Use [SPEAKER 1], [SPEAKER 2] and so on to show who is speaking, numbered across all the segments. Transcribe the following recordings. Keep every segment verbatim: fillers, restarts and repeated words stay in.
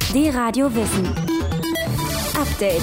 [SPEAKER 1] D-Radio Wissen. Update.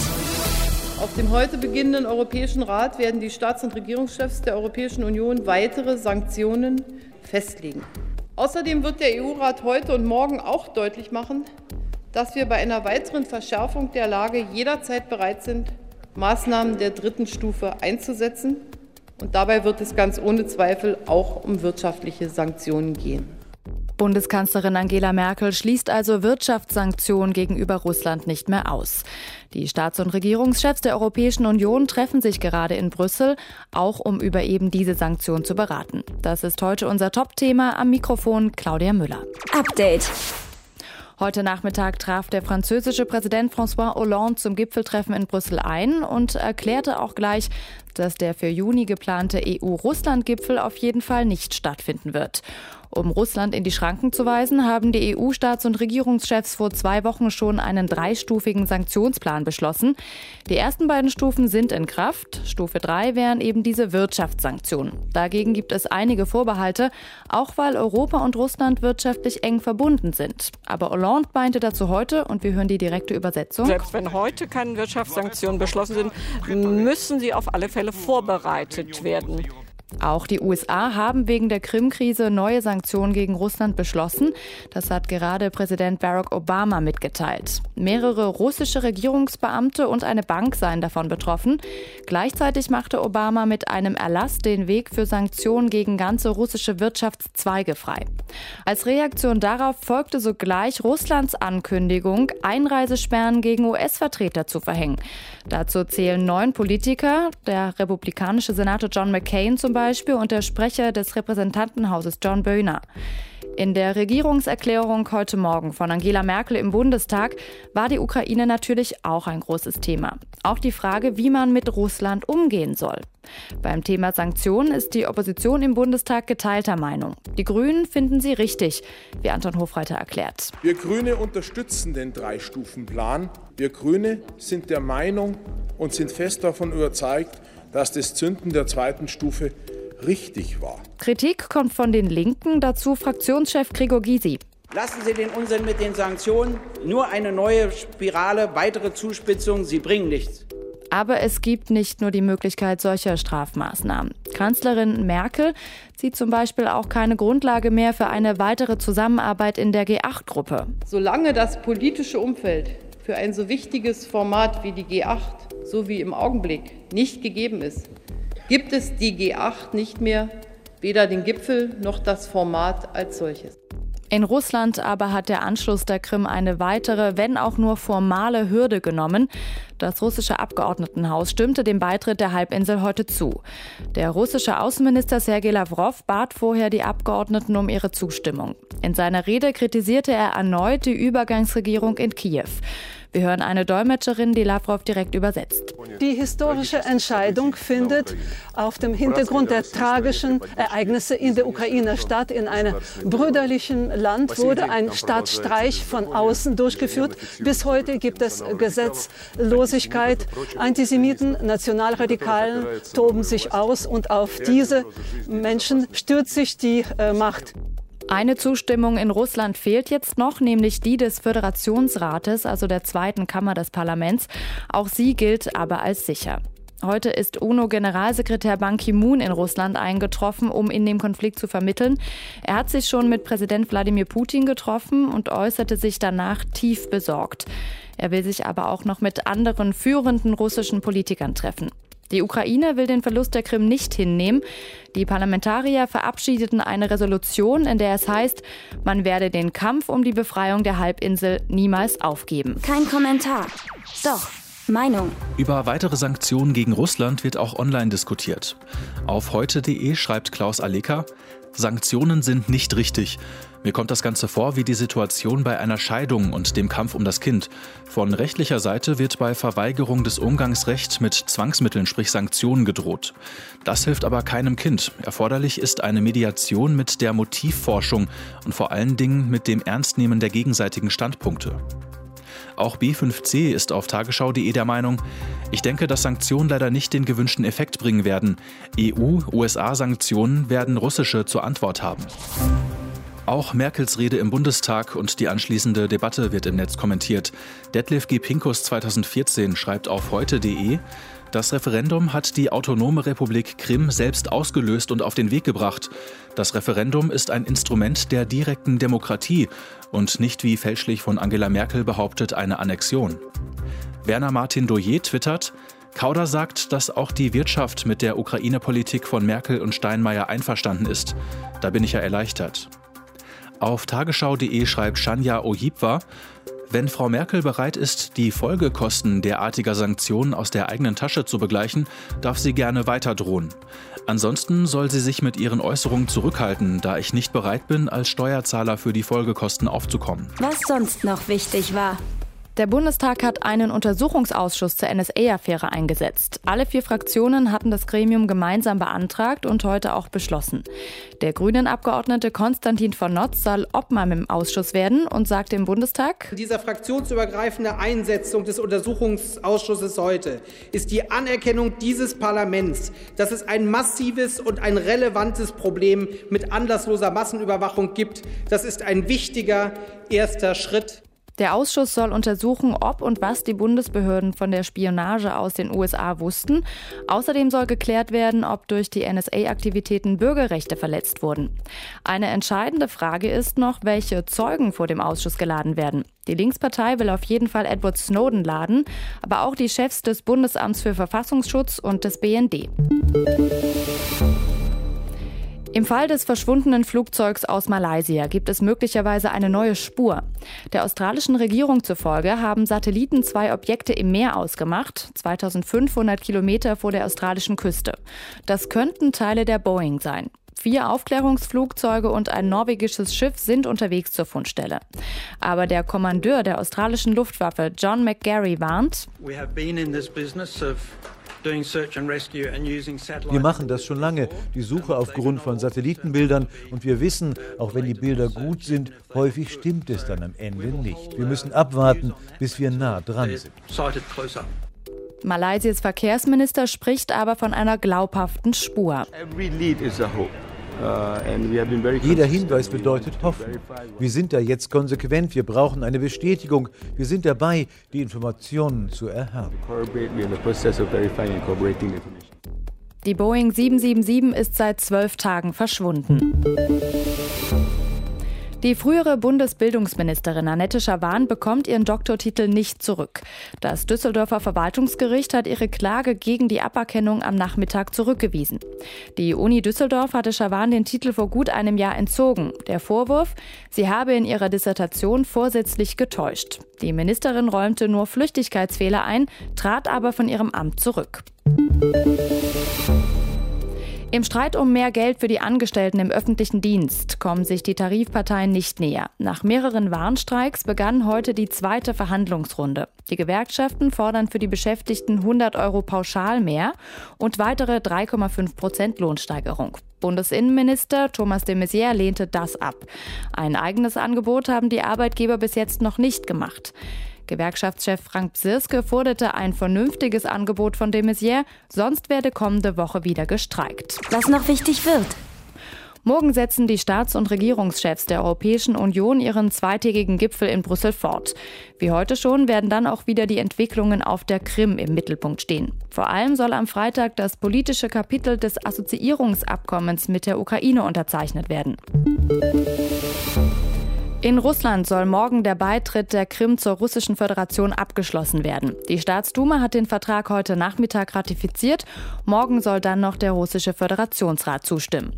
[SPEAKER 2] Auf dem heute beginnenden Europäischen Rat werden die Staats- und Regierungschefs der Europäischen Union weitere Sanktionen festlegen. Außerdem wird der E U-Rat heute und morgen auch deutlich machen, dass wir bei einer weiteren Verschärfung der Lage jederzeit bereit sind, Maßnahmen der dritten Stufe einzusetzen. Und dabei wird es ganz ohne Zweifel auch um wirtschaftliche Sanktionen gehen.
[SPEAKER 3] Bundeskanzlerin Angela Merkel schließt also Wirtschaftssanktionen gegenüber Russland nicht mehr aus. Die Staats- und Regierungschefs der Europäischen Union treffen sich gerade in Brüssel, auch um über eben diese Sanktionen zu beraten. Das ist heute unser Top-Thema. Am Mikrofon Claudia Müller.
[SPEAKER 1] Update.
[SPEAKER 3] Heute Nachmittag traf der französische Präsident François Hollande zum Gipfeltreffen in Brüssel ein und erklärte auch gleich, dass der für Juni geplante E U-Russland-Gipfel auf jeden Fall nicht stattfinden wird. Um Russland in die Schranken zu weisen, haben die E U-Staats- und Regierungschefs vor zwei Wochen schon einen dreistufigen Sanktionsplan beschlossen. Die ersten beiden Stufen sind in Kraft. Stufe drei wären eben diese Wirtschaftssanktionen. Dagegen gibt es einige Vorbehalte, auch weil Europa und Russland wirtschaftlich eng verbunden sind. Aber Hollande meinte dazu heute, und wir hören die direkte Übersetzung:
[SPEAKER 4] Selbst wenn heute keine Wirtschaftssanktionen beschlossen sind, müssen sie auf alle Fälle vorbereitet werden.
[SPEAKER 3] Auch die U S A haben wegen der Krim-Krise neue Sanktionen gegen Russland beschlossen. Das hat gerade Präsident Barack Obama mitgeteilt. Mehrere russische Regierungsbeamte und eine Bank seien davon betroffen. Gleichzeitig machte Obama mit einem Erlass den Weg für Sanktionen gegen ganze russische Wirtschaftszweige frei. Als Reaktion darauf folgte sogleich Russlands Ankündigung, Einreisesperren gegen U S-Vertreter zu verhängen. Dazu zählen neun Politiker, der republikanische Senator John McCain zum Beispiel und der Sprecher des Repräsentantenhauses John Boehner. In der Regierungserklärung heute Morgen von Angela Merkel im Bundestag war die Ukraine natürlich auch ein großes Thema. Auch die Frage, wie man mit Russland umgehen soll. Beim Thema Sanktionen ist die Opposition im Bundestag geteilter Meinung. Die Grünen finden sie richtig, wie Anton Hofreiter erklärt.
[SPEAKER 5] Wir Grüne unterstützen den Drei-Stufen-Plan. Wir Grüne sind der Meinung und sind fest davon überzeugt, dass das Zünden der zweiten Stufe richtig war.
[SPEAKER 3] Kritik kommt von den Linken, dazu Fraktionschef Gregor Gysi.
[SPEAKER 6] Lassen Sie den Unsinn mit den Sanktionen, nur eine neue Spirale, weitere Zuspitzung, sie bringen nichts.
[SPEAKER 3] Aber es gibt nicht nur die Möglichkeit solcher Strafmaßnahmen. Kanzlerin Merkel sieht zum Beispiel auch keine Grundlage mehr für eine weitere Zusammenarbeit in der G acht Gruppe.
[SPEAKER 2] Solange das politische Umfeld für ein so wichtiges Format wie die G acht, so wie im Augenblick, nicht gegeben ist, gibt es die G acht nicht mehr, weder den Gipfel noch das Format als solches.
[SPEAKER 3] In Russland aber hat der Anschluss der Krim eine weitere, wenn auch nur formale Hürde genommen. Das russische Abgeordnetenhaus stimmte dem Beitritt der Halbinsel heute zu. Der russische Außenminister Sergei Lavrov bat vorher die Abgeordneten um ihre Zustimmung. In seiner Rede kritisierte er erneut die Übergangsregierung in Kiew. Wir hören eine Dolmetscherin, die Lavrov direkt übersetzt.
[SPEAKER 7] Die historische Entscheidung findet auf dem Hintergrund der tragischen Ereignisse in der Ukraine statt. In einem brüderlichen Land wurde ein Staatsstreich von außen durchgeführt. Bis heute gibt es Gesetzlosigkeit. Antisemiten, Nationalradikalen toben sich aus und auf diese Menschen stürzt sich die äh, Macht.
[SPEAKER 3] Eine Zustimmung in Russland fehlt jetzt noch, nämlich die des Föderationsrates, also der zweiten Kammer des Parlaments. Auch sie gilt aber als sicher. Heute ist U N O-Generalsekretär Ban Ki-moon in Russland eingetroffen, um in dem Konflikt zu vermitteln. Er hat sich schon mit Präsident Wladimir Putin getroffen und äußerte sich danach tief besorgt. Er will sich aber auch noch mit anderen führenden russischen Politikern treffen. Die Ukraine will den Verlust der Krim nicht hinnehmen. Die Parlamentarier verabschiedeten eine Resolution, in der es heißt, man werde den Kampf um die Befreiung der Halbinsel niemals aufgeben.
[SPEAKER 1] Kein Kommentar. Doch. Meinung.
[SPEAKER 8] Über weitere Sanktionen gegen Russland wird auch online diskutiert. Auf heute punkt de schreibt Klaus Alecker: Sanktionen sind nicht richtig. Mir kommt das Ganze vor wie die Situation bei einer Scheidung und dem Kampf um das Kind. Von rechtlicher Seite wird bei Verweigerung des Umgangsrechts mit Zwangsmitteln, sprich Sanktionen, gedroht. Das hilft aber keinem Kind. Erforderlich ist eine Mediation mit der Motivforschung und vor allen Dingen mit dem Ernstnehmen der gegenseitigen Standpunkte. Auch B fünf C ist auf tagesschau punkt de der Meinung: Ich denke, dass Sanktionen leider nicht den gewünschten Effekt bringen werden. E U-U S A-Sanktionen werden russische zur Antwort haben. Auch Merkels Rede im Bundestag und die anschließende Debatte wird im Netz kommentiert. Detlef G. Pinkus zweitausendvierzehn schreibt auf heute punkt de: Das Referendum hat die autonome Republik Krim selbst ausgelöst und auf den Weg gebracht. Das Referendum ist ein Instrument der direkten Demokratie und nicht, wie fälschlich von Angela Merkel behauptet, eine Annexion. Werner Martin Doyer twittert: Kauder sagt, dass auch die Wirtschaft mit der Ukraine-Politik von Merkel und Steinmeier einverstanden ist. Da bin ich ja erleichtert. Auf tagesschau punkt de schreibt Shania Oyibwa: Wenn Frau Merkel bereit ist, die Folgekosten derartiger Sanktionen aus der eigenen Tasche zu begleichen, darf sie gerne weiter drohen. Ansonsten soll sie sich mit ihren Äußerungen zurückhalten, da ich nicht bereit bin, als Steuerzahler für die Folgekosten aufzukommen.
[SPEAKER 1] Was sonst noch wichtig war.
[SPEAKER 3] Der Bundestag hat einen Untersuchungsausschuss zur N S A-Affäre eingesetzt. Alle vier Fraktionen hatten das Gremium gemeinsam beantragt und heute auch beschlossen. Der Grünen-Abgeordnete Konstantin von Notz soll Obmann im Ausschuss werden und sagte im Bundestag:
[SPEAKER 9] In dieser fraktionsübergreifende Einsetzung des Untersuchungsausschusses heute ist die Anerkennung dieses Parlaments, dass es ein massives und ein relevantes Problem mit anlassloser Massenüberwachung gibt. Das ist ein wichtiger erster Schritt.
[SPEAKER 3] Der Ausschuss soll untersuchen, ob und was die Bundesbehörden von der Spionage aus den U S A wussten. Außerdem soll geklärt werden, ob durch die N S A-Aktivitäten Bürgerrechte verletzt wurden. Eine entscheidende Frage ist noch, welche Zeugen vor dem Ausschuss geladen werden. Die Linkspartei will auf jeden Fall Edward Snowden laden, aber auch die Chefs des Bundesamts für Verfassungsschutz und des B N D. Im Fall des verschwundenen Flugzeugs aus Malaysia gibt es möglicherweise eine neue Spur. Der australischen Regierung zufolge haben Satelliten zwei Objekte im Meer ausgemacht, zweitausendfünfhundert Kilometer vor der australischen Küste. Das könnten Teile der Boeing sein. Vier Aufklärungsflugzeuge und ein norwegisches Schiff sind unterwegs zur Fundstelle. Aber der Kommandeur der australischen Luftwaffe, John McGarry, warnt:
[SPEAKER 10] We have been in this business of
[SPEAKER 11] Wir machen das schon lange, die Suche aufgrund von Satellitenbildern, und wir wissen, auch wenn die Bilder gut sind, häufig stimmt es dann am Ende nicht. Wir müssen abwarten, bis wir nah dran sind.
[SPEAKER 3] Malaysias Verkehrsminister spricht aber von einer glaubhaften Spur.
[SPEAKER 11] Jeder Hinweis bedeutet Hoffnung. Wir sind da jetzt konsequent, wir brauchen eine Bestätigung. Wir sind dabei, die Informationen zu erhärten.
[SPEAKER 3] Die Boeing sieben sieben sieben ist seit zwölf Tagen verschwunden. Die frühere Bundesbildungsministerin Annette Schavan bekommt ihren Doktortitel nicht zurück. Das Düsseldorfer Verwaltungsgericht hat ihre Klage gegen die Aberkennung am Nachmittag zurückgewiesen. Die Uni Düsseldorf hatte Schavan den Titel vor gut einem Jahr entzogen. Der Vorwurf: sie habe in ihrer Dissertation vorsätzlich getäuscht. Die Ministerin räumte nur Flüchtigkeitsfehler ein, trat aber von ihrem Amt zurück. Im Streit um mehr Geld für die Angestellten im öffentlichen Dienst kommen sich die Tarifparteien nicht näher. Nach mehreren Warnstreiks begann heute die zweite Verhandlungsrunde. Die Gewerkschaften fordern für die Beschäftigten hundert Euro pauschal mehr und weitere drei Komma fünf Prozent Lohnsteigerung. Bundesinnenminister Thomas de Maizière lehnte das ab. Ein eigenes Angebot haben die Arbeitgeber bis jetzt noch nicht gemacht. Gewerkschaftschef Frank Psirske forderte ein vernünftiges Angebot von de Maizière, sonst werde kommende Woche wieder gestreikt.
[SPEAKER 1] Was noch wichtig wird.
[SPEAKER 3] Morgen setzen die Staats- und Regierungschefs der Europäischen Union ihren zweitägigen Gipfel in Brüssel fort. Wie heute schon werden dann auch wieder die Entwicklungen auf der Krim im Mittelpunkt stehen. Vor allem soll am Freitag das politische Kapitel des Assoziierungsabkommens mit der Ukraine unterzeichnet werden. In Russland soll morgen der Beitritt der Krim zur Russischen Föderation abgeschlossen werden. Die Staatsduma hat den Vertrag heute Nachmittag ratifiziert. Morgen soll dann noch der Russische Föderationsrat zustimmen.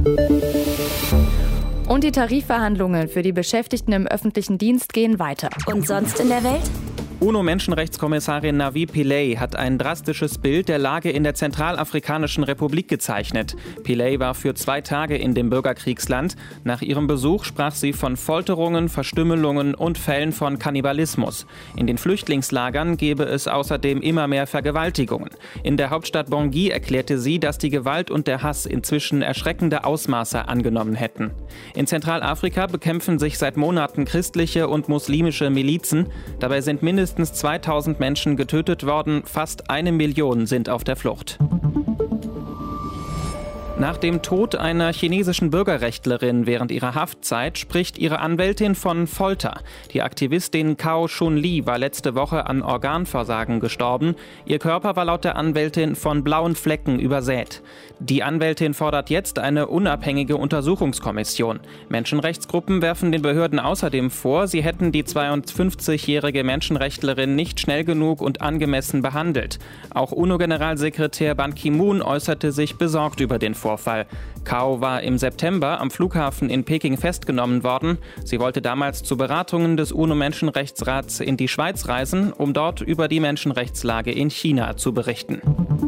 [SPEAKER 3] Und die Tarifverhandlungen für die Beschäftigten im öffentlichen Dienst gehen weiter.
[SPEAKER 1] Und sonst in der Welt?
[SPEAKER 12] UNO-Menschenrechtskommissarin Navi Pillay hat ein drastisches Bild der Lage in der Zentralafrikanischen Republik gezeichnet. Pillay war für zwei Tage in dem Bürgerkriegsland. Nach ihrem Besuch sprach sie von Folterungen, Verstümmelungen und Fällen von Kannibalismus. In den Flüchtlingslagern gebe es außerdem immer mehr Vergewaltigungen. In der Hauptstadt Bangui erklärte sie, dass die Gewalt und der Hass inzwischen erschreckende Ausmaße angenommen hätten. In Zentralafrika bekämpfen sich seit Monaten christliche und muslimische Milizen. Dabei sind mindestens Mindestens zweitausend Menschen getötet worden, fast eine Million sind auf der Flucht. Nach dem Tod einer chinesischen Bürgerrechtlerin während ihrer Haftzeit spricht ihre Anwältin von Folter. Die Aktivistin Cao Chun-Li war letzte Woche an Organversagen gestorben. Ihr Körper war laut der Anwältin von blauen Flecken übersät. Die Anwältin fordert jetzt eine unabhängige Untersuchungskommission. Menschenrechtsgruppen werfen den Behörden außerdem vor, sie hätten die zweiundfünfzigjährige Menschenrechtlerin nicht schnell genug und angemessen behandelt. Auch UNO-Generalsekretär Ban Ki-moon äußerte sich besorgt über den Vorfall. Cao war im September am Flughafen in Peking festgenommen worden. Sie wollte damals zu Beratungen des UNO-Menschenrechtsrats in die Schweiz reisen, um dort über die Menschenrechtslage in China zu berichten.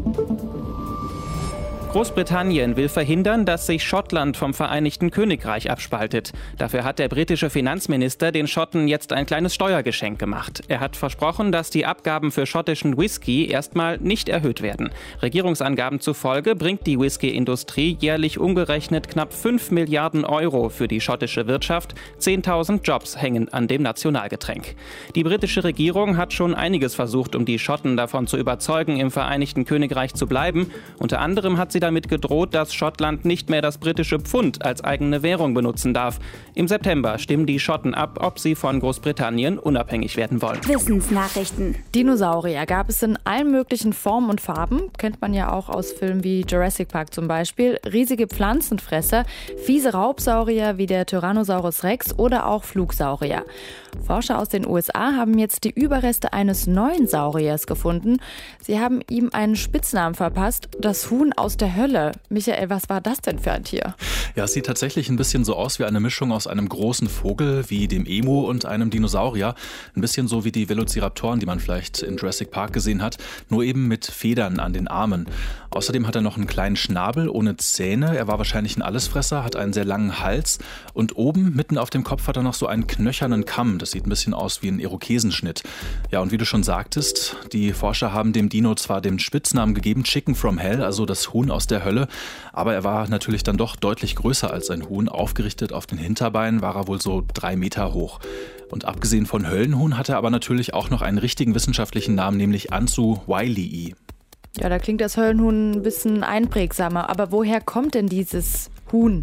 [SPEAKER 12] Großbritannien will verhindern, dass sich Schottland vom Vereinigten Königreich abspaltet. Dafür hat der britische Finanzminister den Schotten jetzt ein kleines Steuergeschenk gemacht. Er hat versprochen, dass die Abgaben für schottischen Whisky erstmal nicht erhöht werden. Regierungsangaben zufolge bringt die Whisky-Industrie jährlich umgerechnet knapp fünf Milliarden Euro für die schottische Wirtschaft. zehntausend Jobs hängen an dem Nationalgetränk. Die britische Regierung hat schon einiges versucht, um die Schotten davon zu überzeugen, im Vereinigten Königreich zu bleiben. Unter anderem hat sie damit gedroht, dass Schottland nicht mehr das britische Pfund als eigene Währung benutzen darf. Im September stimmen die Schotten ab, ob sie von Großbritannien unabhängig werden wollen.
[SPEAKER 1] Wissensnachrichten.
[SPEAKER 3] Dinosaurier gab es in allen möglichen Formen und Farben. Kennt man ja auch aus Filmen wie Jurassic Park zum Beispiel. Riesige Pflanzenfresser, fiese Raubsaurier wie der Tyrannosaurus Rex oder auch Flugsaurier. Forscher aus den U S A haben jetzt die Überreste eines neuen Sauriers gefunden. Sie haben ihm einen Spitznamen verpasst, das Huhn aus der Hölle. Michael, was war das denn für ein Tier?
[SPEAKER 8] Ja, es sieht tatsächlich ein bisschen so aus wie eine Mischung aus einem großen Vogel wie dem Emu und einem Dinosaurier. Ein bisschen so wie die Velociraptoren, die man vielleicht in Jurassic Park gesehen hat, nur eben mit Federn an den Armen. Außerdem hat er noch einen kleinen Schnabel ohne Zähne. Er war wahrscheinlich ein Allesfresser, hat einen sehr langen Hals und oben mitten auf dem Kopf hat er noch so einen knöchernen Kamm. Das sieht ein bisschen aus wie ein Irokesenschnitt. Ja, und wie du schon sagtest, die Forscher haben dem Dino zwar den Spitznamen gegeben, Chicken from Hell, also das Huhn aus der Hölle, aber er war natürlich dann doch deutlich größer als ein Huhn. Aufgerichtet auf den Hinterbeinen war er wohl so drei Meter hoch. Und abgesehen von Höllenhuhn hat er aber natürlich auch noch einen richtigen wissenschaftlichen Namen, nämlich Anzu Wiley.
[SPEAKER 3] Ja, da klingt das Höllenhuhn ein bisschen einprägsamer. Aber woher kommt denn dieses Huhn?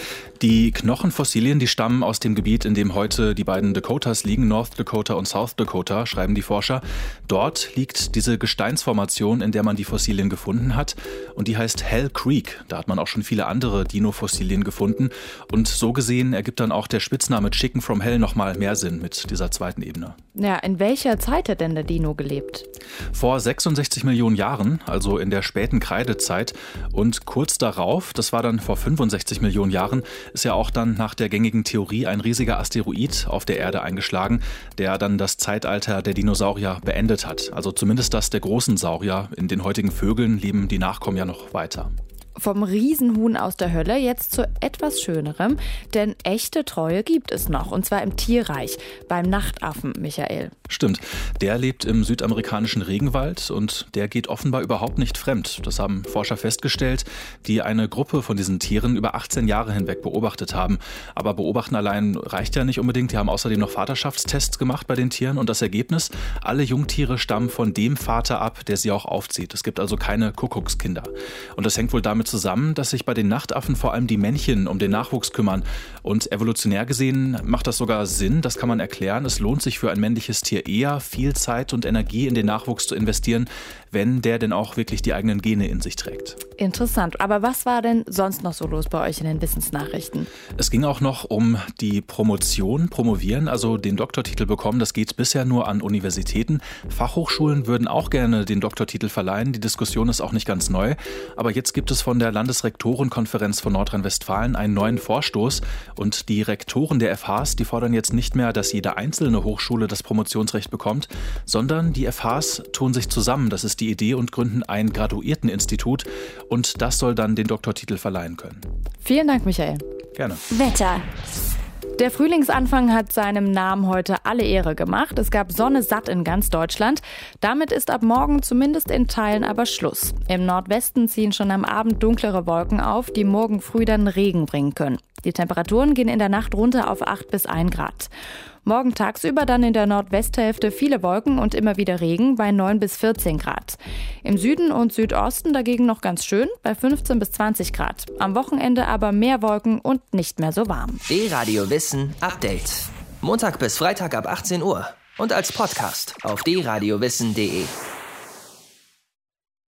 [SPEAKER 8] Die Knochenfossilien, die stammen aus dem Gebiet, in dem heute die beiden Dakotas liegen, North Dakota und South Dakota, schreiben die Forscher. Dort liegt diese Gesteinsformation, in der man die Fossilien gefunden hat, und die heißt Hell Creek. Da hat man auch schon viele andere Dino-Fossilien gefunden und so gesehen ergibt dann auch der Spitzname Chicken from Hell nochmal mehr Sinn mit dieser zweiten Ebene.
[SPEAKER 3] Ja, in welcher Zeit hat denn der Dino gelebt?
[SPEAKER 8] Vor sechsundsechzig Millionen Jahren, also in der späten Kreidezeit, und kurz darauf, das war dann vor fünfundsechzig Millionen Jahren, ist ja auch dann nach der gängigen Theorie ein riesiger Asteroid auf der Erde eingeschlagen, der dann das Zeitalter der Dinosaurier beendet hat. Also zumindest das der großen Saurier. In den heutigen Vögeln leben die Nachkommen ja noch weiter.
[SPEAKER 3] Vom Riesenhuhn aus der Hölle jetzt zu etwas Schönerem, denn echte Treue gibt es noch, und zwar im Tierreich, beim Nachtaffen, Michael.
[SPEAKER 8] Stimmt, der lebt im südamerikanischen Regenwald und der geht offenbar überhaupt nicht fremd. Das haben Forscher festgestellt, die eine Gruppe von diesen Tieren über achtzehn Jahre hinweg beobachtet haben. Aber beobachten allein reicht ja nicht unbedingt. Die haben außerdem noch Vaterschaftstests gemacht bei den Tieren und das Ergebnis, alle Jungtiere stammen von dem Vater ab, der sie auch aufzieht. Es gibt also keine Kuckuckskinder. Und das hängt wohl damit zusammen, dass sich bei den Nachtaffen vor allem die Männchen um den Nachwuchs kümmern. Und evolutionär gesehen macht das sogar Sinn, das kann man erklären. Es lohnt sich für ein männliches Tier eher, viel Zeit und Energie in den Nachwuchs zu investieren, wenn der denn auch wirklich die eigenen Gene in sich trägt.
[SPEAKER 3] Interessant. Aber was war denn sonst noch so los bei euch in den Wissensnachrichten?
[SPEAKER 8] Es ging auch noch um die Promotion, promovieren, also den Doktortitel bekommen. Das geht bisher nur an Universitäten. Fachhochschulen würden auch gerne den Doktortitel verleihen. Die Diskussion ist auch nicht ganz neu. Aber jetzt gibt es von der Landesrektorenkonferenz von Nordrhein-Westfalen einen neuen Vorstoß. Und die Rektoren der F Hs, die fordern jetzt nicht mehr, dass jede einzelne Hochschule das Promotionsrecht bekommt, sondern die F Hs tun sich zusammen. Das ist die Idee und gründen ein Graduierteninstitut. Und das soll dann den Doktortitel verleihen können.
[SPEAKER 3] Vielen Dank, Michael.
[SPEAKER 8] Gerne.
[SPEAKER 1] Wetter.
[SPEAKER 3] Der Frühlingsanfang hat seinem Namen heute alle Ehre gemacht. Es gab Sonne satt in ganz Deutschland. Damit ist ab morgen zumindest in Teilen aber Schluss. Im Nordwesten ziehen schon am Abend dunklere Wolken auf, die morgen früh dann Regen bringen können. Die Temperaturen gehen in der Nacht runter auf acht bis ein Grad. Morgen tagsüber dann in der Nordwesthälfte viele Wolken und immer wieder Regen bei neun bis vierzehn Grad. Im Süden und Südosten dagegen noch ganz schön bei fünfzehn bis zwanzig Grad. Am Wochenende aber mehr Wolken und nicht mehr so warm.
[SPEAKER 13] D-Radio Wissen Update. Montag bis Freitag ab achtzehn Uhr und als Podcast auf d radio wissen punkt de.